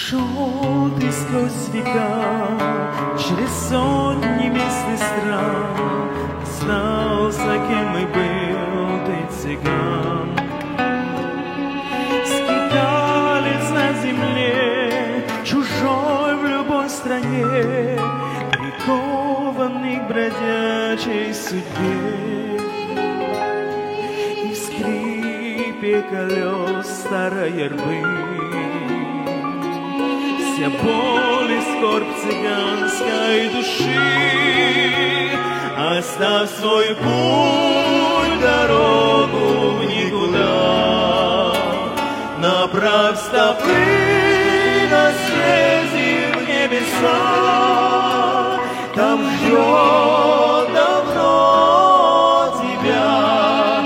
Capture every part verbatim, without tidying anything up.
Шел ты сквозь века, через сотни мест и стран, знался, кем и был ты, цыган. Скиталец на земле, чужой в любой стране, прикованный к бродячей судьбе. И в скрипе колес старой рвы вся боль и скорбь цыганской души. Оставь свой путь, дорогу в никуда, направь стопы на съезде в небеса. Там ждет давно тебя,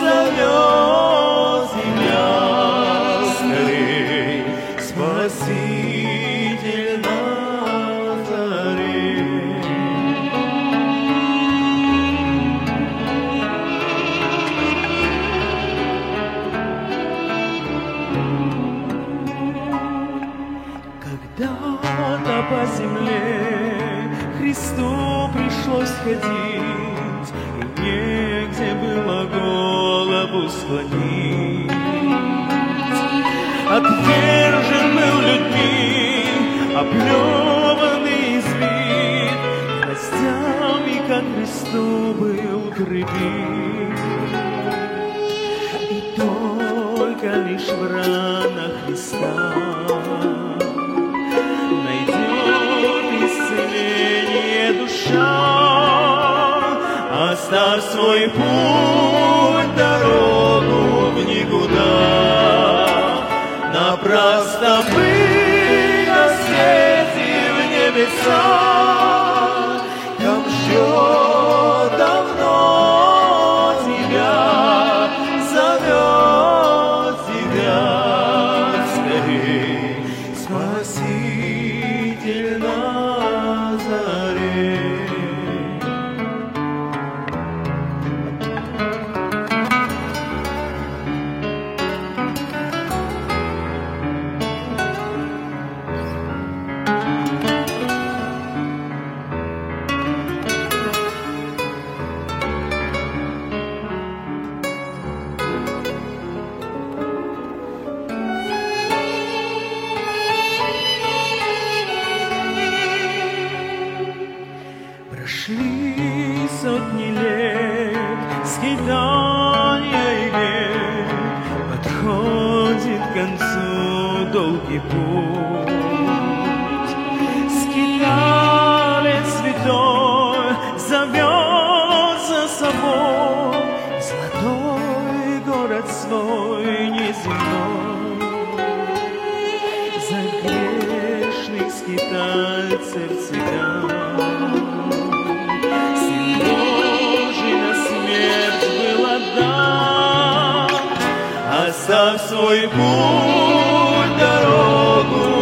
зовет земля. Скорей, Спаситель Назарет. Когда-то по земле Христу пришлось ходить, и негде было голову склонить. Отвержен был людьми, оплеванный, избит, гвоздями ко кресту был прибит. И только лишь в ранах Христа душа. Оставь свой путь, дорогу в никуда, направь стопы на съезде в небеса. Там ждет давно тебя, зовет тебя. Скорей, Спаситель Назарет. Прошли сотни лет, скитания и век, подходит к концу долгий путь. Скиталец святой зовет за собой золотой город свой неземной. За грешных скитальцев цыган оставь свой путь, дорогу